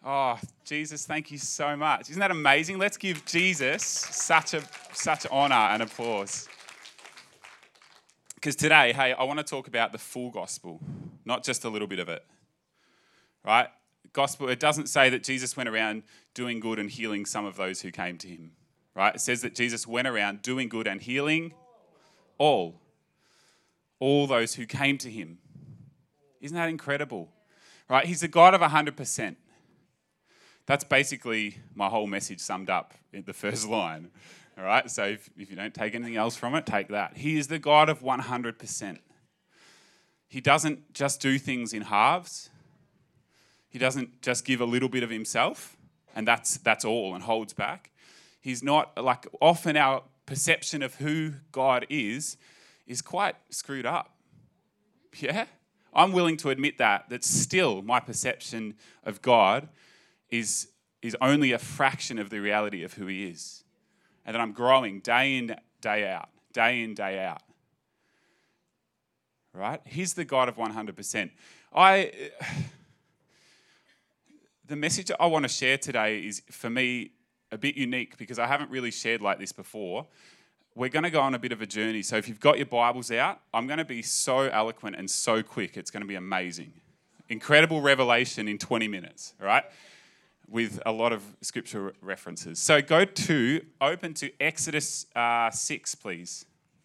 Oh, Jesus, thank you so much. Isn't that amazing? Let's give Jesus such honor and applause. Because today, hey, I want to talk about the full gospel, not just a little bit of it. Right? Gospel, it doesn't say that Jesus went around doing good and healing some of those who came to him. Right? It says that Jesus went around doing good and healing all those who came to him. Isn't that incredible? Right? He's the God of 100%. That's basically my whole message summed up in the first line. All right? So if you don't take anything else from it, take that. He is the God of 100%. He doesn't just do things in halves. He doesn't just give a little bit of himself, and that's all, and holds back. He's not, like, often our perception of who God is quite screwed up. Yeah? I'm willing to admit that still my perception of God is only a fraction of the reality of who he is. And that I'm growing day in, day out. Right? He's the God of 100%. The message I want to share today is, for me, a bit unique because I haven't really shared like this before. We're going to go on a bit of a journey. So if you've got your Bibles out, I'm going to be so eloquent and so quick. It's going to be amazing. Incredible revelation in 20 minutes, all right? With a lot of scripture references. So open to Exodus 6, please.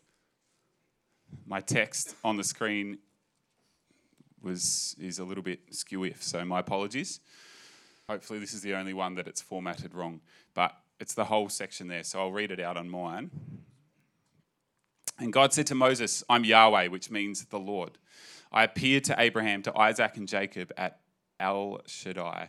My text on the screen is a little bit skew-if, so my apologies. Hopefully this is the only one that it's formatted wrong, but it's the whole section there, so I'll read it out on mine. And God said to Moses, "I'm Yahweh," which means the Lord. "I appeared to Abraham, to Isaac and Jacob at El Shaddai,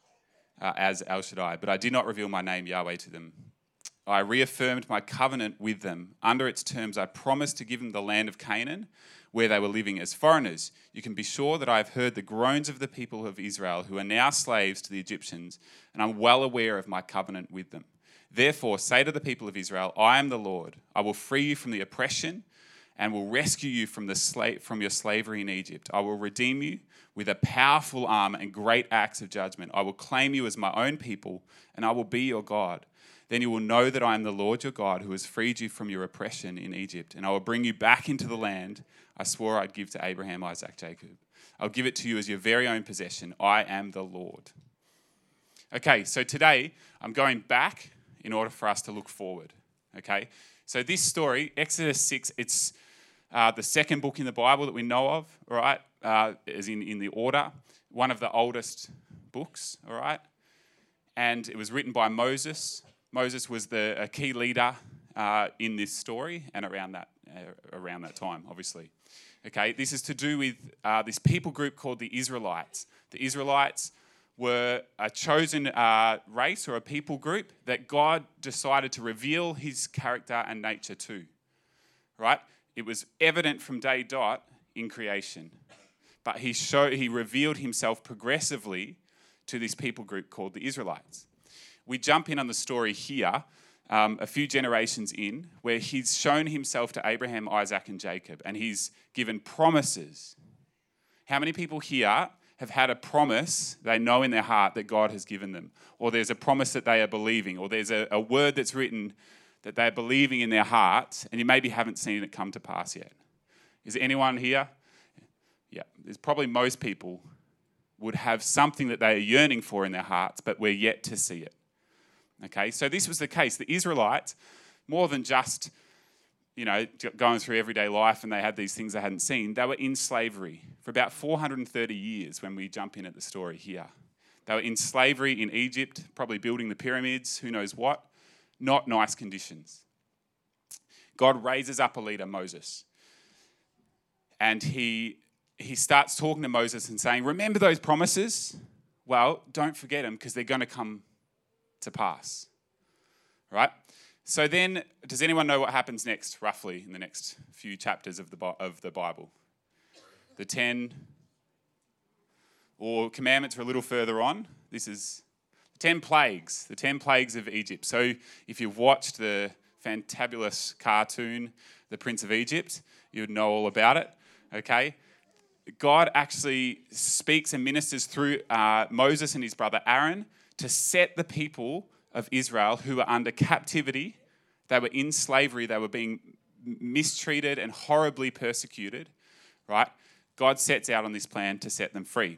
as El Shaddai, but I did not reveal my name, Yahweh, to them. I reaffirmed my covenant with them. Under its terms, I promised to give them the land of Canaan, where they were living as foreigners. You can be sure that I have heard the groans of the people of Israel, who are now slaves to the Egyptians, and I'm well aware of my covenant with them. Therefore, say to the people of Israel, I am the Lord. I will free you from the oppression and will rescue you from your slavery in Egypt. I will redeem you with a powerful arm and great acts of judgment. I will claim you as my own people, and I will be your God. Then you will know that I am the Lord your God, who has freed you from your oppression in Egypt, and I will bring you back into the land I swore I'd give to Abraham, Isaac, Jacob. I'll give it to you as your very own possession. I am the Lord." Okay, so today I'm going back in order for us to look forward. Okay, so this story, Exodus 6, it's the second book in the Bible that we know of, all right, as in the order, one of the oldest books, all right, and it was written by Moses. Moses was a key leader in this story and around that time, obviously. Okay, this is to do with this people group called the Israelites. The Israelites were a chosen race or a people group that God decided to reveal his character and nature to, right? It was evident from day dot in creation, but he revealed himself progressively to this people group called the Israelites. We jump in on the story here, a few generations in, where he's shown himself to Abraham, Isaac, and Jacob, and he's given promises. How many people here have had a promise they know in their heart that God has given them? Or there's a promise that they are believing, or there's a word that's written that they're believing in their hearts, and you maybe haven't seen it come to pass yet. Is there anyone here? Yeah, there's probably most people would have something that they are yearning for in their hearts, but we're yet to see it. Okay, so this was the case. The Israelites, more than just, going through everyday life and they had these things they hadn't seen, they were in slavery for about 430 years when we jump in at the story here. They were in slavery in Egypt, probably building the pyramids, who knows what. Not nice conditions. God raises up a leader, Moses. And he starts talking to Moses and saying, remember those promises? Well, don't forget them because they're going to come to pass. Right? So then, does anyone know what happens next, roughly, in the next few chapters of the Bible? The 10 commandments are a little further on. This is the 10 plagues of Egypt. So if you've watched the fantabulous cartoon, The Prince of Egypt, you would know all about it. Okay? God actually speaks and ministers through Moses and his brother Aaron to set the people of Israel who were under captivity. They were in slavery. They were being mistreated and horribly persecuted, right? God sets out on this plan to set them free.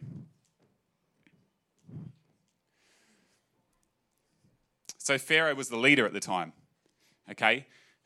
So Pharaoh was the leader at the time, okay?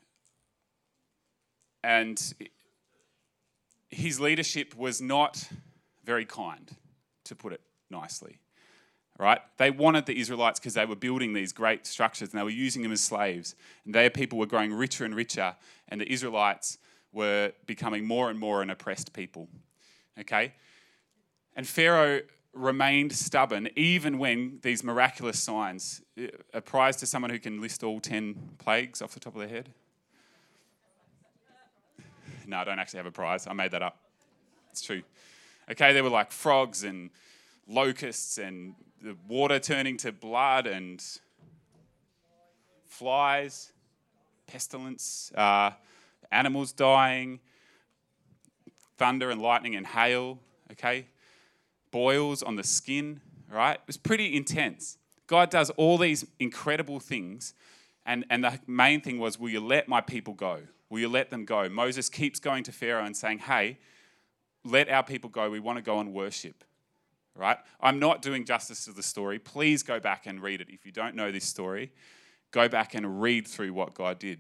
And his leadership was not very kind, to put it nicely, right? They wanted the Israelites because they were building these great structures and they were using them as slaves. And their people were growing richer and richer, and the Israelites were becoming more and more an oppressed people, okay? And Pharaoh remained stubborn even when these miraculous signs, a prize to someone who can list all 10 plagues off the top of their head. No, I don't actually have a prize. I made that up. It's true. Okay, there were like frogs and locusts and the water turning to blood and flies, pestilence, animals dying, thunder and lightning and hail, okay? Boils on the skin, right? It was pretty intense. God does all these incredible things, and the main thing was, will you let my people go? Will you let them go? Moses keeps going to Pharaoh and saying, hey, let our people go. We want to go and worship, right? I'm not doing justice to the story. Please go back and read it. If you don't know this story, go back and read through what God did.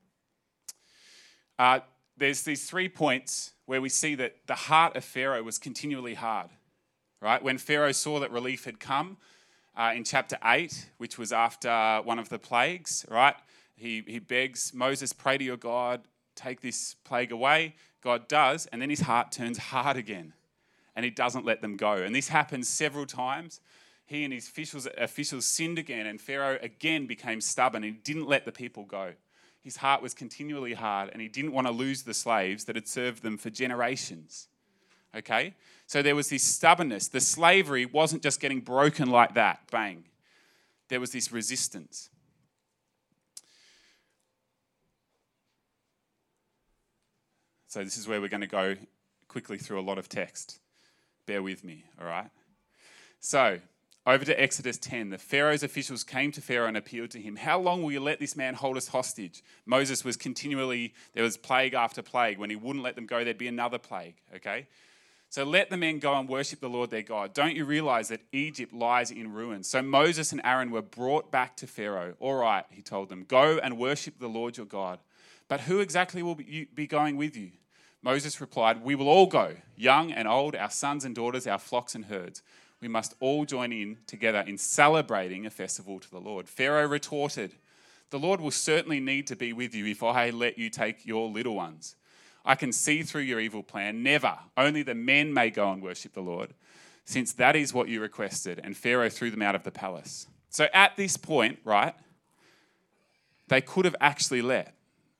There's these 3 points where we see that the heart of Pharaoh was continually hard, right? When Pharaoh saw that relief had come in chapter 8, which was after one of the plagues, right? He begs Moses, pray to your God, take this plague away. God does, and then his heart turns hard again, and he doesn't let them go. And this happens several times. He and his officials sinned again, and Pharaoh again became stubborn. He didn't let the people go. His heart was continually hard, and he didn't want to lose the slaves that had served them for generations. Okay? So there was this stubbornness. The slavery wasn't just getting broken like that, bang. There was this resistance. So this is where we're going to go quickly through a lot of text. Bear with me, all right? So, over to Exodus 10. The Pharaoh's officials came to Pharaoh and appealed to him. How long will you let this man hold us hostage? Moses was there was plague after plague. When he wouldn't let them go, there'd be another plague, okay? So let the men go and worship the Lord their God. Don't you realize that Egypt lies in ruins? So Moses and Aaron were brought back to Pharaoh. All right, he told them, go and worship the Lord your God. But who exactly will be going with you? Moses replied, we will all go, young and old, our sons and daughters, our flocks and herds. We must all join in together in celebrating a festival to the Lord. Pharaoh retorted, the Lord will certainly need to be with you if I let you take your little ones. I can see through your evil plan. Never. Only the men may go and worship the Lord, since that is what you requested. And Pharaoh threw them out of the palace. So at this point, right, they could have actually left.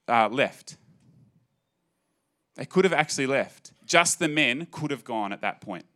They could have actually left. Just the men could have gone at that point.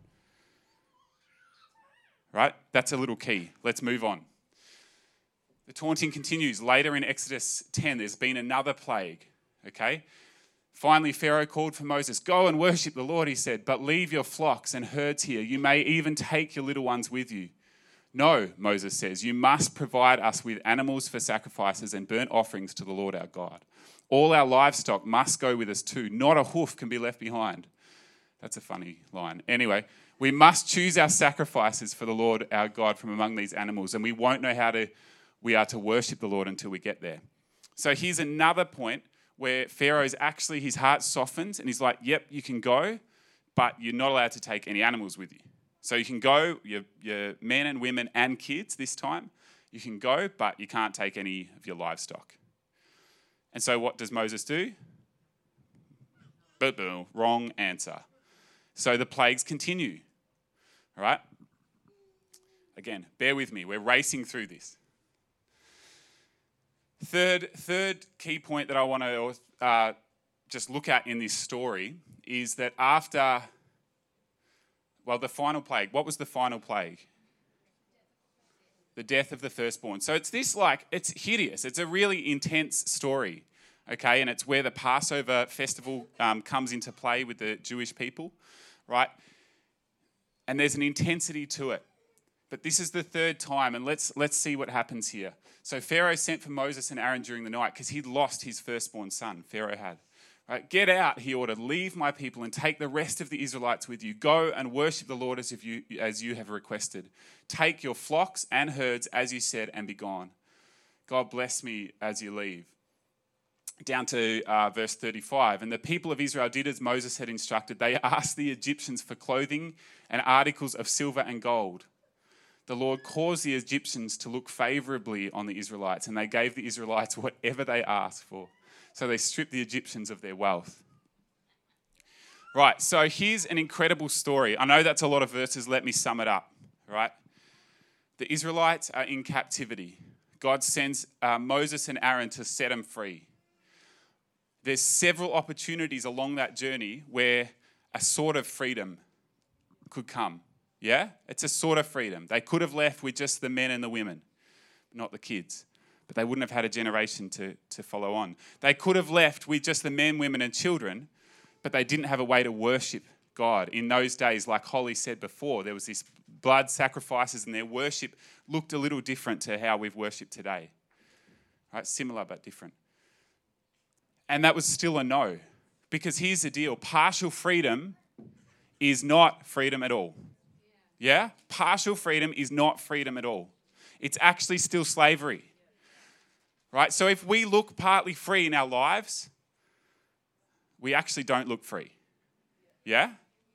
Right? That's a little key. Let's move on. The taunting continues. Later in Exodus 10, there's been another plague. Okay? Finally, Pharaoh called for Moses. Go and worship the Lord, he said, but leave your flocks and herds here. You may even take your little ones with you. No, Moses says, you must provide us with animals for sacrifices and burnt offerings to the Lord our God. All our livestock must go with us too. Not a hoof can be left behind. That's a funny line. Anyway, we must choose our sacrifices for the Lord our God from among these animals, and we won't know how we are to worship the Lord until we get there. So here's another point where Pharaoh's actually, his heart softens and he's like, yep, you can go, but you're not allowed to take any animals with you. So you can go, your men and women and kids this time, you can go, but you can't take any of your livestock. And so what does Moses do? Wrong answer. So the plagues continue, all right? Again, bear with me. We're racing through this. Third key point that I want to just look at in this story is that after, the final plague. What was the final plague? The death of the firstborn. So it's hideous. It's a really intense story, okay? And it's where the Passover festival comes into play with the Jewish people, right? And there's an intensity to it. But this is the third time, and let's see what happens here. So Pharaoh sent for Moses and Aaron during the night because he'd lost his firstborn son, Pharaoh had. Right, get out, he ordered, leave my people and take the rest of the Israelites with you. Go and worship the Lord as you have requested. Take your flocks and herds as you said and be gone. God bless me as you leave. Down to verse 35. And the people of Israel did as Moses had instructed. They asked the Egyptians for clothing and articles of silver and gold. The Lord caused the Egyptians to look favorably on the Israelites, and they gave the Israelites whatever they asked for. So they stripped the Egyptians of their wealth. Right, so here's an incredible story. I know that's a lot of verses. Let me sum it up, right? The Israelites are in captivity. God sends Moses and Aaron to set them free. There's several opportunities along that journey where a sort of freedom could come. Yeah? It's a sort of freedom. They could have left with just the men and the women, not the kids. But they wouldn't have had a generation to follow on. They could have left with just the men, women, and children, but they didn't have a way to worship God. In those days, like Holly said before, there was this blood sacrifices and their worship looked a little different to how we've worshipped today. Right? Similar but different. And that was still a no. Because here's the deal. Partial freedom is not freedom at all. Yeah? Partial freedom is not freedom at all. It's actually still slavery. Right? So if we look partly free in our lives, we actually don't look free. Yeah?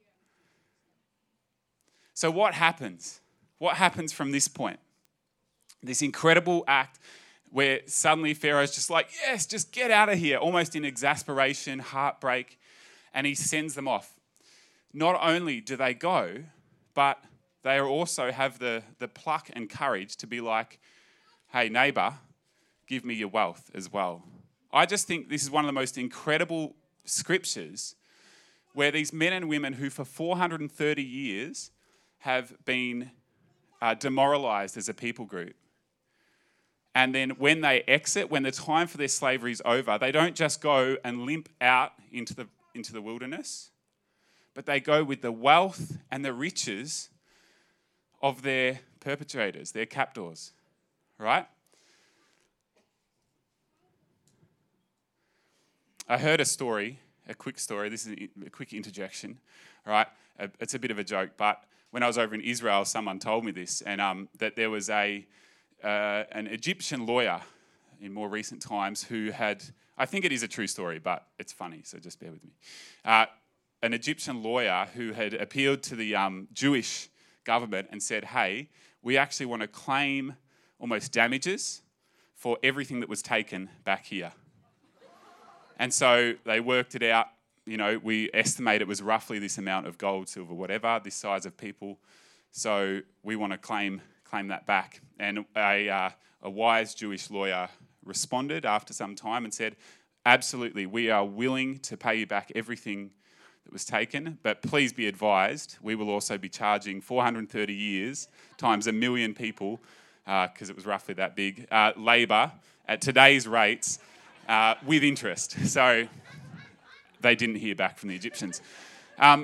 So what happens? What happens from this point? This incredible act where suddenly Pharaoh's just like, yes, just get out of here, almost in exasperation, heartbreak, and he sends them off. Not only do they go, but they also have the pluck and courage to be like, hey, neighbour, give me your wealth as well. I just think this is one of the most incredible scriptures where these men and women who for 430 years have been demoralised as a people group. And then when they exit, when the time for their slavery is over, they don't just go and limp out into the wilderness, but they go with the wealth and the riches of their perpetrators, their captors, right? I heard a story, a quick story. This is a quick interjection, right? It's a bit of a joke, but when I was over in Israel, someone told me this, and that there was an Egyptian lawyer in more recent times who had, I think it is a true story, but it's funny, so just bear with me. An Egyptian lawyer who had appealed to the Jewish government and said, hey, we actually want to claim almost damages for everything that was taken back here. And so they worked it out. You know, we estimate it was roughly this amount of gold, silver, whatever, this size of people. So we want to claim that back. And a wise Jewish lawyer responded after some time and said, absolutely, we are willing to pay you back everything that was taken, but please be advised, we will also be charging 430 years times 1 million people, because it was roughly that big, labour at today's rates with interest. So they didn't hear back from the Egyptians. Oh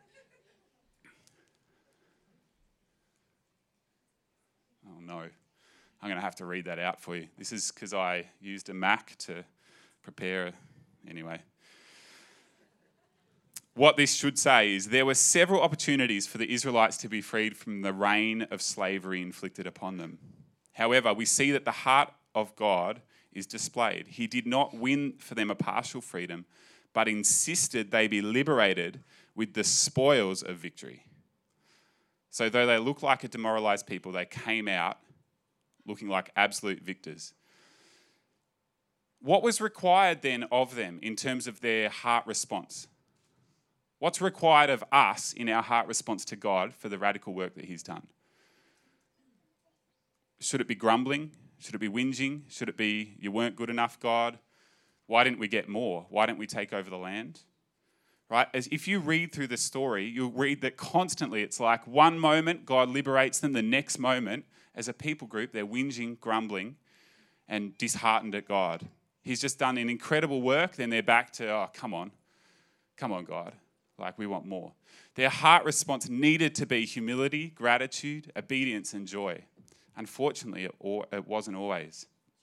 no, I'm going to have to read that out for you. This is because I used a Mac to prepare. Anyway. What this should say is there were several opportunities for the Israelites to be freed from the reign of slavery inflicted upon them. However, we see that the heart of God is displayed. He did not win for them a partial freedom, but insisted they be liberated with the spoils of victory. So though they look like a demoralized people, they came out looking like absolute victors. What was required then of them in terms of their heart response? What's required of us in our heart response to God for the radical work that he's done? Should it be grumbling? Should it be whinging? Should it be, you weren't good enough, God? Why didn't we get more? Why didn't we take over the land? Right? As if you read through the story, you'll read that constantly it's like one moment God liberates them, the next moment, as a people group, they're whinging, grumbling, and disheartened at God. He's just done an incredible work, then they're back to, oh, come on, God. Like, we want more. Their heart response needed to be humility, gratitude, obedience, and joy. Unfortunately, it wasn't always.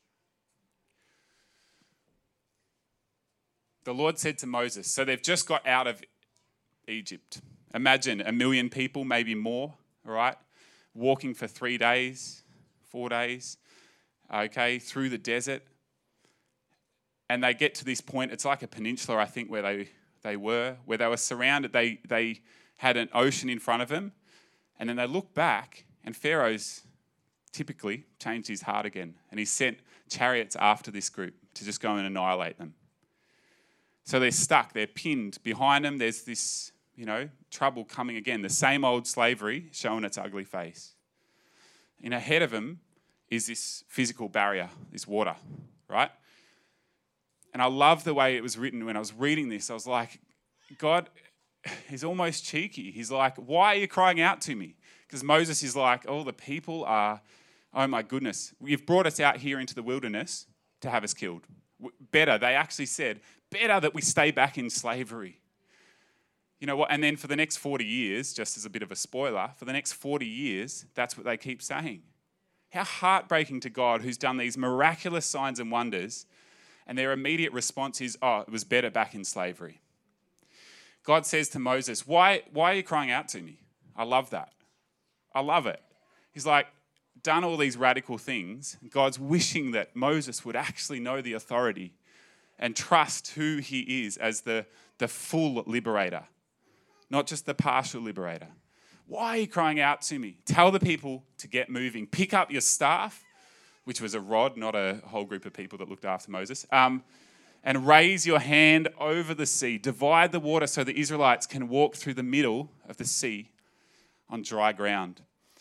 The Lord said to Moses, so they've just got out of Egypt. Imagine 1 million people, maybe more, all right, walking for 3 days, 4 days, okay, through the desert. And they get to this point, it's like a peninsula, I think, where they were surrounded. They had an ocean in front of them. And then they look back, and Pharaoh's typically changed his heart again. And he sent chariots after this group to just go and annihilate them. So they're stuck, they're pinned. Behind them, there's this, trouble coming again. The same old slavery showing its ugly face. And ahead of them is this physical barrier, this water, right? And I love the way it was written. When I was reading this, I was like, God, he's almost cheeky. He's like, why are you crying out to me? Because Moses is like, oh, the people are, oh my goodness, you've brought us out here into the wilderness to have us killed. Better, they actually said, better that we stay back in slavery. You know what? And then for the next 40 years, just as a bit of a spoiler, for the next 40 years, that's what they keep saying. How heartbreaking to God, who's done these miraculous signs and wonders, and their immediate response is, oh, it was better back in slavery. God says to Moses, why are you crying out to me? I love that. I love it. He's like, done all these radical things. God's wishing that Moses would actually know the authority and trust who he is as the full liberator, not just the partial liberator. Why are you crying out to me? Tell the people to get moving. Pick up your staff, which was a rod, not a whole group of people that looked after Moses, and raise your hand over the sea. Divide the water so the Israelites can walk through the middle of the sea on dry ground.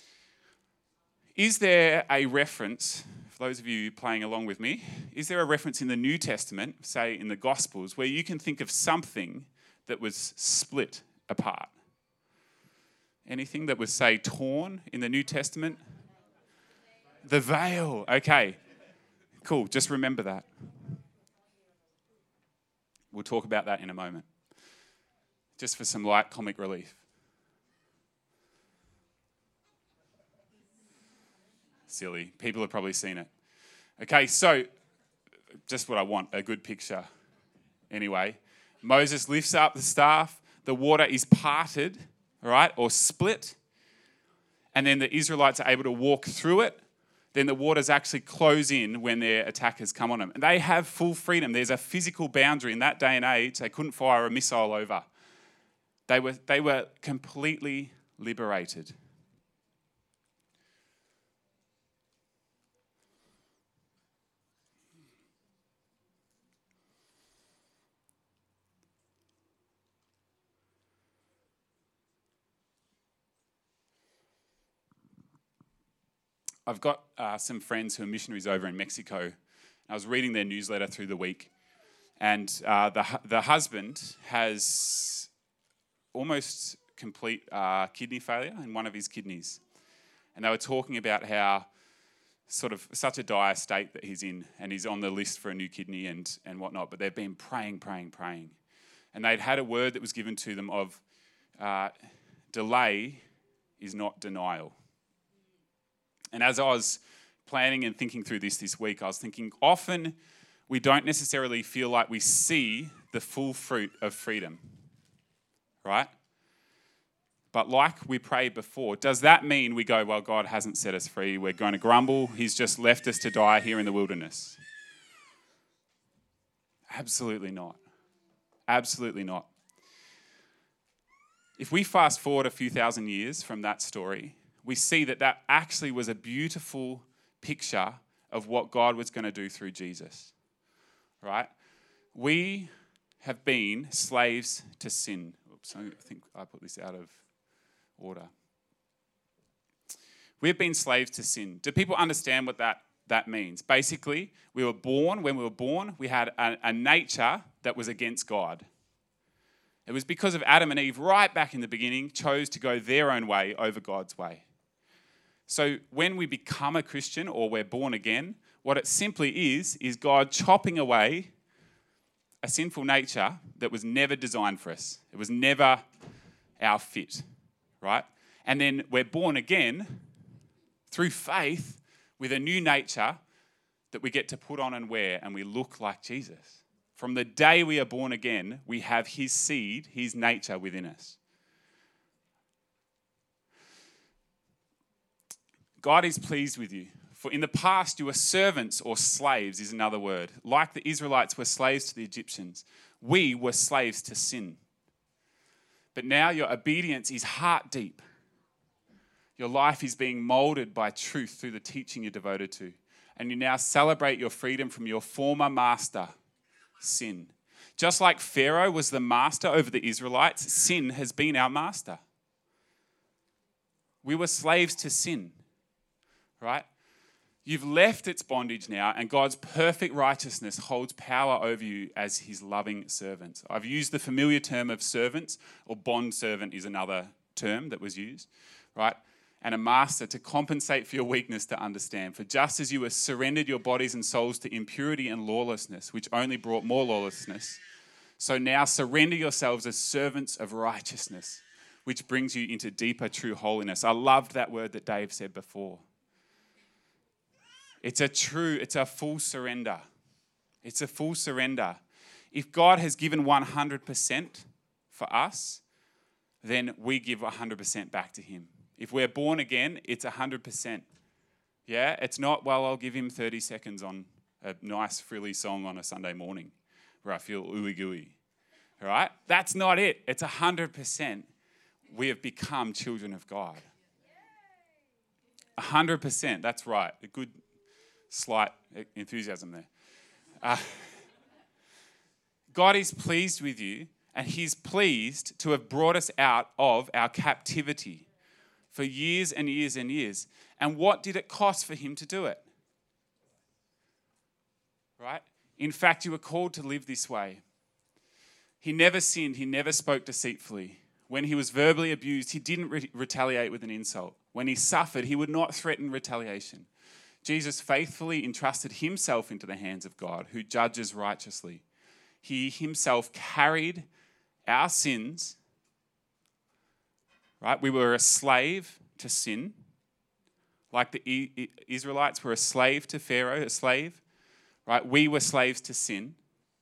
Is there a reference, for those of you playing along with me, is there a reference in the New Testament, say in the Gospels, where you can think of something that was split apart? Anything that was, say, torn in the New Testament? The veil. Okay, cool. Just remember that. We'll talk about that in a moment. Just for some light comic relief. Silly. People have probably seen it. Okay, so just what I want, a good picture. Anyway, Moses lifts up the staff. The water is parted, all right, or split. And then the Israelites are able to walk through it. Then the waters actually close in when their attackers come on them. And they have full freedom. There's a physical boundary. In that day and age, they couldn't fire a missile over. They were completely liberated. I've got some friends who are missionaries over in Mexico. I was reading their newsletter through the week, and the husband has almost complete kidney failure in one of his kidneys. And they were talking about how sort of such a dire state that he's in, and he's on the list for a new kidney and whatnot, but they've been praying. And they'd had a word that was given to them of delay is not denial. And as I was planning and thinking through this week, I was thinking often we don't necessarily feel like we see the full fruit of freedom, right? But like we prayed before, does that mean we go, well, God hasn't set us free, we're going to grumble, he's just left us to die here in the wilderness? Absolutely not. Absolutely not. If we fast forward a few thousand years from that story, we see that actually was a beautiful picture of what God was going to do through Jesus, right? We have been slaves to sin. Oops, I think I put this out of order. We've been slaves to sin. Do people understand what that means? Basically, when we were born, we had a nature that was against God. It was because of Adam and Eve right back in the beginning chose to go their own way over God's way. So when we become a Christian or we're born again, what it simply is God chopping away a sinful nature that was never designed for us. It was never our fit, right? And then we're born again through faith with a new nature that we get to put on and wear, and we look like Jesus. From the day we are born again, we have his seed, his nature within us. God is pleased with you. For in the past you were servants or slaves is another word. Like the Israelites were slaves to the Egyptians, we were slaves to sin. But now your obedience is heart deep. Your life is being molded by truth through the teaching you're devoted to. And you now celebrate your freedom from your former master, sin. Just like Pharaoh was the master over the Israelites, sin has been our master. We were slaves to sin, right? You've left its bondage now, and God's perfect righteousness holds power over you as his loving servants. I've used the familiar term of servants, or bond servant is another term that was used, right? And a master to compensate for your weakness to understand. For just as you have surrendered your bodies and souls to impurity and lawlessness, which only brought more lawlessness, so now surrender yourselves as servants of righteousness, which brings you into deeper true holiness. I loved that word that Dave said before. It's a full surrender. It's a full surrender. If God has given 100% for us, then we give 100% back to him. If we're born again, it's 100%. Yeah, it's not, well, I'll give him 30 seconds on a nice frilly song on a Sunday morning where I feel ooey gooey. All right? That's not it. It's 100%. We have become children of God. 100%. That's right. A good slight enthusiasm there. God is pleased with you, and he's pleased to have brought us out of our captivity for years and years and years. And what did it cost for him to do it? Right? In fact, you were called to live this way. He never sinned. He never spoke deceitfully. When he was verbally abused, he didn't retaliate with an insult. When he suffered, he would not threaten retaliation. Jesus faithfully entrusted himself into the hands of God, who judges righteously. He himself carried our sins, right? We were a slave to sin, like the Israelites were a slave to Pharaoh, a slave, right? We were slaves to sin.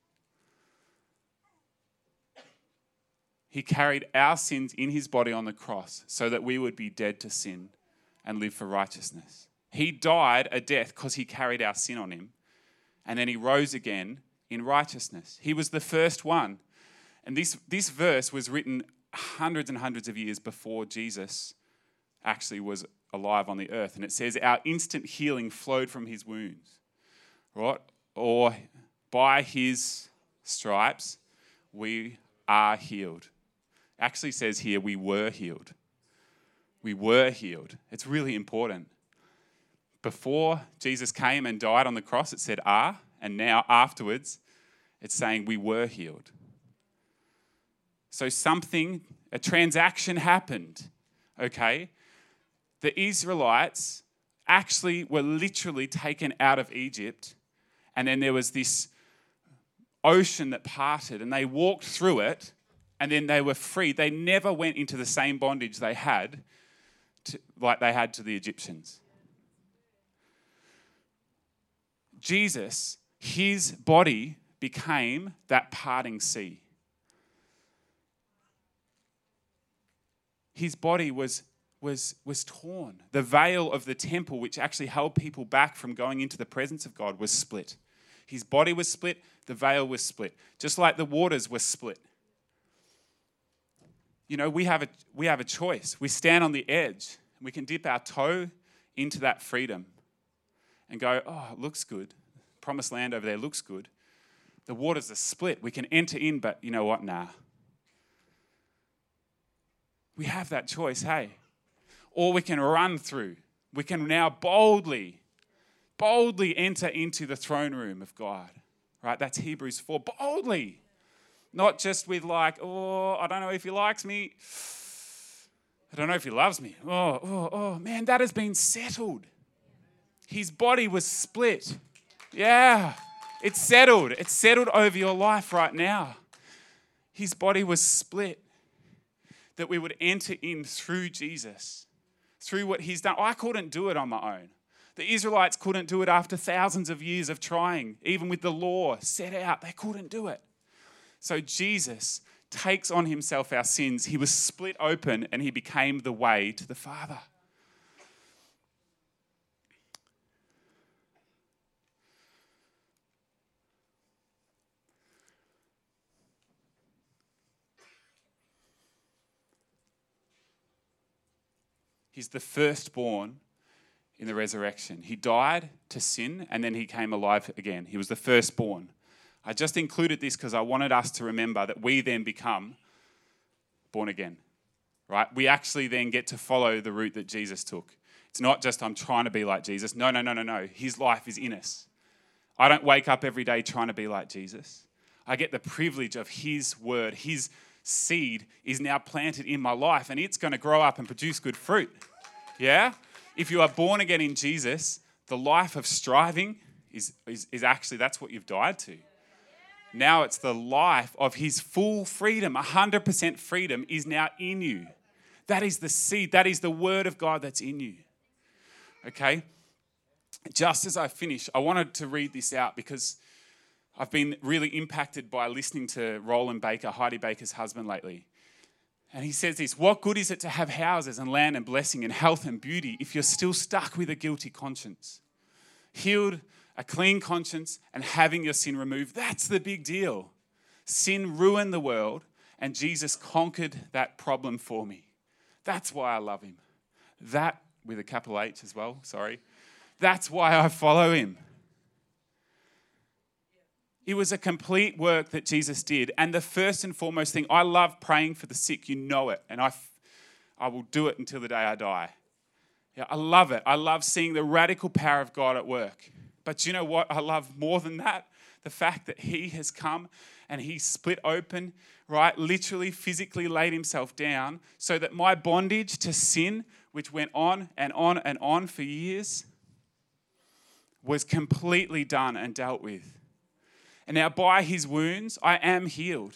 He carried our sins in his body on the cross so that we would be dead to sin and live for righteousness. He died a death because he carried our sin on him, and then he rose again in righteousness. He was the first one. And this verse was written hundreds and hundreds of years before Jesus actually was alive on the earth. And it says, our instant healing flowed from his wounds, right? Or by his stripes, we are healed. Actually says here, we were healed. We were healed. It's really important. Before Jesus came and died on the cross, it said are, and now afterwards, it's saying we were healed. So a transaction happened, okay? The Israelites actually were literally taken out of Egypt, and then there was this ocean that parted, and they walked through it, and then they were free. They never went into the same bondage they had, like they had to the Egyptians. Jesus, his body became that parting sea. His body was torn. The veil of the temple, which actually held people back from going into the presence of God, was split. His body was split, the veil was split, just like the waters were split. You know, we have a choice. We stand on the edge. We can dip our toe into that freedom and go, oh, it looks good. Promised land over there looks good. The waters are split. We can enter in, but you know what? Nah. We have that choice, hey? Or we can run through. We can now boldly enter into the throne room of God, right? That's Hebrews 4. Boldly. Not just with like, oh, I don't know if he likes me. I don't know if he loves me. Oh, man, that has been settled. His body was split. Yeah. It's settled. It's settled over your life right now. His body was split that we would enter in through Jesus, through what he's done. I couldn't do it on my own. The Israelites couldn't do it after thousands of years of trying. Even with the law set out, they couldn't do it. So Jesus takes on himself our sins. He was split open and he became the way to the Father. He's the firstborn in the resurrection. He died to sin and then he came alive again. He was the firstborn. I just included this because I wanted us to remember that we then become born again, right? We actually then get to follow the route that Jesus took. It's not just I'm trying to be like Jesus. No. His life is in us. I don't wake up every day trying to be like Jesus. I get the privilege of his word. His seed is now planted in my life and it's going to grow up and produce good fruit. Yeah? If you are born again in Jesus, the life of striving is actually, that's what you've died to. Now it's the life of his full freedom, 100% freedom is now in you. That is the seed, that is the word of God that's in you. Okay? Just as I finish, I wanted to read this out because I've been really impacted by listening to Roland Baker, Heidi Baker's husband lately. And he says this, what good is it to have houses and land and blessing and health and beauty if you're still stuck with a guilty conscience? Healed, a clean conscience, and having your sin removed, that's the big deal. Sin ruined the world, and Jesus conquered that problem for me. That's why I love him. That, with a capital H as well, sorry. That's why I follow him. It was a complete work that Jesus did. And the first and foremost thing, I love praying for the sick. You know it. And I will do it until the day I die. Yeah, I love it. I love seeing the radical power of God at work. But you know what I love more than that? The fact that he has come and he split open, right? Literally, physically laid himself down so that my bondage to sin, which went on and on and on for years, was completely done and dealt with. And now by his wounds, I am healed.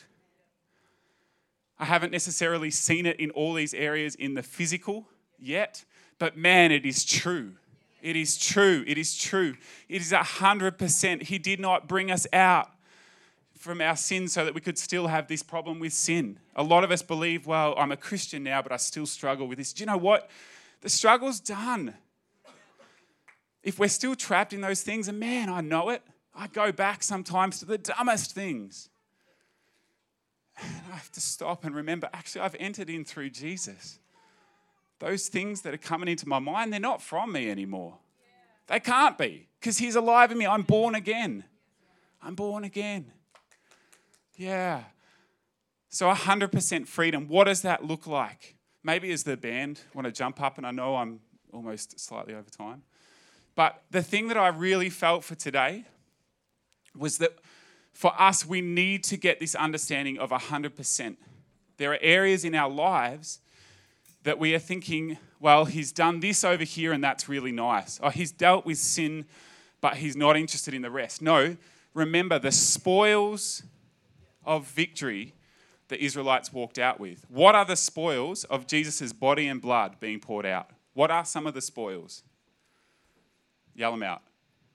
I haven't necessarily seen it in all these areas in the physical yet, but man, it is true. It is true. It is true. It is 100%. He did not bring us out from our sin so that we could still have this problem with sin. A lot of us believe, well, I'm a Christian now, but I still struggle with this. Do you know what? The struggle's done. If we're still trapped in those things, and man, I know it. I go back sometimes to the dumbest things. And I have to stop and remember, actually, I've entered in through Jesus. Those things that are coming into my mind, they're not from me anymore. They can't be, because he's alive in me. I'm born again. I'm born again. Yeah. So 100% freedom. What does that look like? Maybe as the band want to jump up, and I know I'm almost slightly over time. But the thing that I really felt for today was that for us, we need to get this understanding of 100%. There are areas in our lives that we are thinking, well, he's done this over here and that's really nice. Oh, he's dealt with sin, but he's not interested in the rest. No, remember the spoils of victory the Israelites walked out with. What are the spoils of Jesus' body and blood being poured out? What are some of the spoils? Yell them out.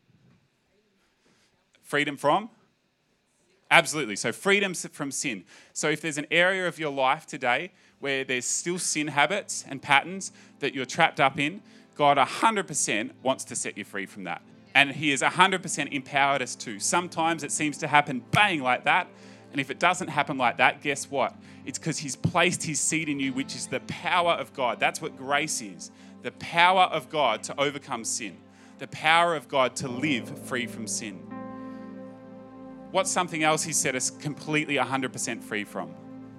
Freedom from? Absolutely. So freedom from sin. So if there's an area of your life today where there's still sin habits and patterns that you're trapped up in, God 100% wants to set you free from that. And he has 100% empowered us to. Sometimes it seems to happen bang like that. And if it doesn't happen like that, guess what? It's because he's placed his seed in you, which is the power of God. That's what grace is. The power of God to overcome sin. The power of God to live free from sin. What's something else he set us completely 100% free from?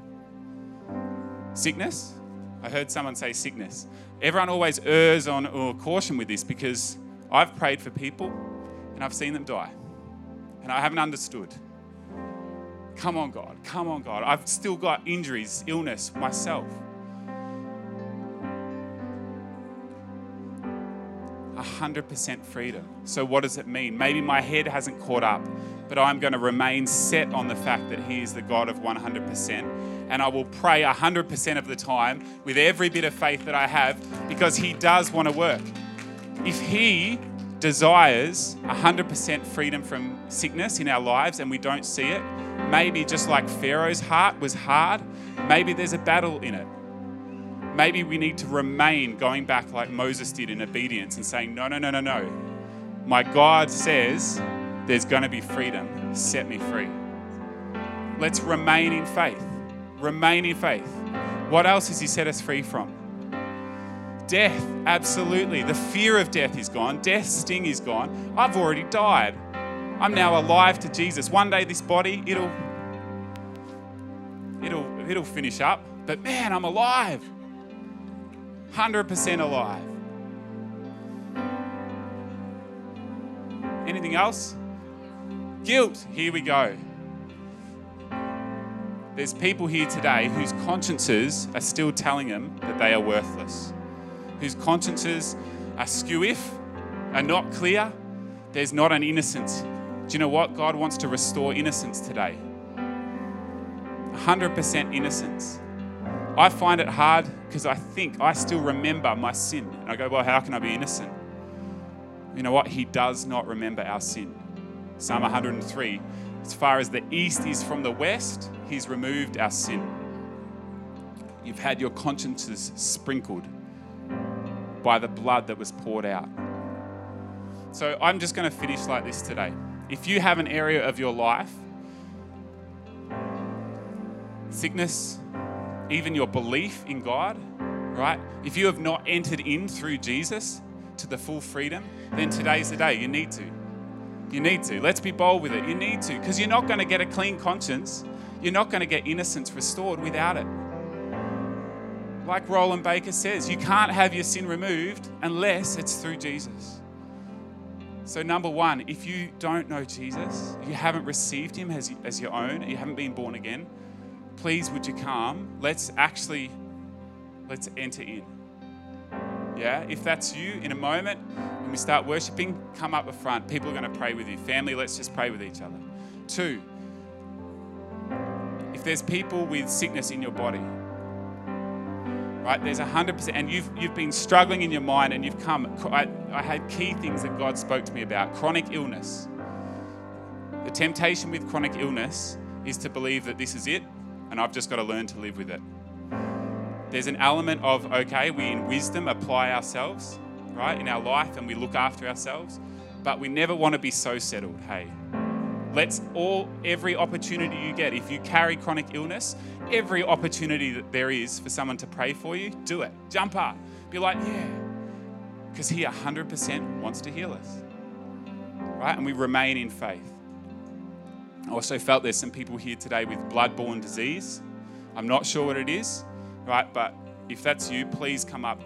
Sickness? I heard someone say sickness. Everyone always errs on caution with this because I've prayed for people and I've seen them die. And I haven't understood. Come on, God. Come on, God. I've still got injuries, illness myself. 100% freedom. So what does it mean? Maybe my head hasn't caught up, but I'm going to remain set on the fact that he is the God of 100%. And I will pray 100% of the time with every bit of faith that I have, because he does want to work. If he desires 100% freedom from sickness in our lives and we don't see it, maybe just like Pharaoh's heart was hard, maybe there's a battle in it. Maybe we need to remain going back like Moses did in obedience and saying, no. My God says there's going to be freedom. Set me free. Let's remain in faith. Remain in faith. What else has he set us free from? Death, absolutely. The fear of death is gone. Death's sting is gone. I've already died. I'm now alive to Jesus. One day this body, it'll finish up. But man, I'm alive. 100% alive. Anything else? Guilt. Here we go. There's people here today whose consciences are still telling them that they are worthless. Whose consciences are skew-if, are not clear. There's not an innocence. Do you know what? God wants to restore innocence today. 100% innocence. I find it hard because I think I still remember my sin. And I go, well, how can I be innocent? You know what? He does not remember our sin. Psalm 103, as far as the east is from the west, he's removed our sin. You've had your consciences sprinkled by the blood that was poured out. So I'm just going to finish like this today. If you have an area of your life, sickness, even your belief in God, right? If you have not entered in through Jesus to the full freedom, then today's the day. You need to. You need to. Let's be bold with it. You need to, because you're not going to get a clean conscience. You're not going to get innocence restored without it. Like Roland Baker says, you can't have your sin removed unless it's through Jesus. So number one, if you don't know Jesus, you haven't received him as your own, you haven't been born again, please would you come? Let's enter in. Yeah, if that's you, in a moment, when we start worshiping, come up the front. People are going to pray with you. Family, let's just pray with each other. 2, if there's people with sickness in your body, right, there's 100%, and you've been struggling in your mind and you've come, I had key things that God spoke to me about. Chronic illness. The temptation with chronic illness is to believe that this is it, and I've just got to learn to live with it. There's an element of, okay, we in wisdom apply ourselves, right, in our life, and we look after ourselves, but we never want to be so settled. Hey, every opportunity you get, if you carry chronic illness, every opportunity that there is for someone to pray for you, do it. Jump up. Be like, yeah, because he 100% wants to heal us, right? And we remain in faith. I also felt there's some people here today with blood-borne disease. I'm not sure what it is, right? But if that's you, please come up.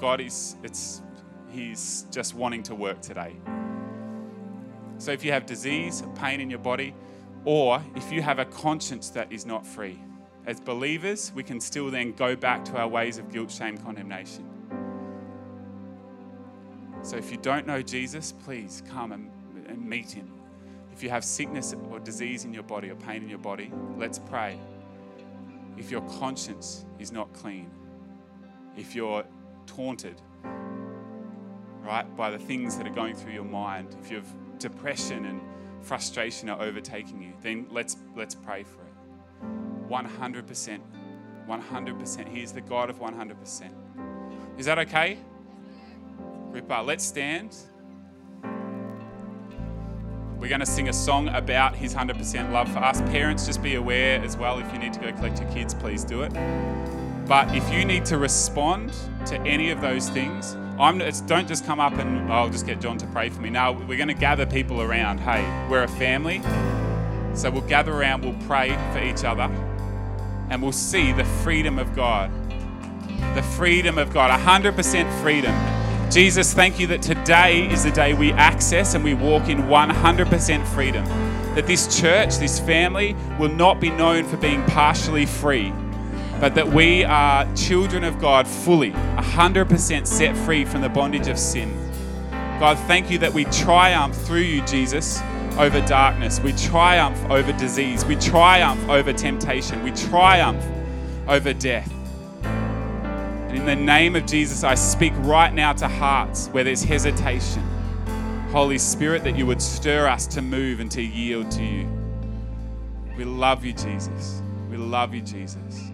He's just wanting to work today. So if you have disease, pain in your body, or if you have a conscience that is not free, as believers, we can still then go back to our ways of guilt, shame, condemnation. So if you don't know Jesus, please come and meet him. If you have sickness or disease in your body or pain in your body, let's pray. If your conscience is not clean, if you're taunted, right, by the things that are going through your mind, if you have depression and frustration are overtaking you, then let's pray for it. 100%. 100%. He is the God of 100%. Is that okay? Ripper, let's stand. We're going to sing a song about his 100% love for us. Parents, just be aware as well. If you need to go collect your kids, please do it. But if you need to respond to any of those things, don't just come up and I'll just get John to pray for me. No, we're going to gather people around. Hey, we're a family. So we'll gather around, we'll pray for each other, and we'll see the freedom of God. The freedom of God, 100% freedom. Jesus, thank you that today is the day we access and we walk in 100% freedom. That this church, this family, will not be known for being partially free, but that we are children of God fully, 100% set free from the bondage of sin. God, God, thank you that we triumph through you, Jesus, over darkness. We triumph over disease. We triumph over temptation. We triumph over death. And in the name of Jesus, I speak right now to hearts where there's hesitation. Holy Spirit, that you would stir us to move and to yield to you. We love you, Jesus. We love you, Jesus.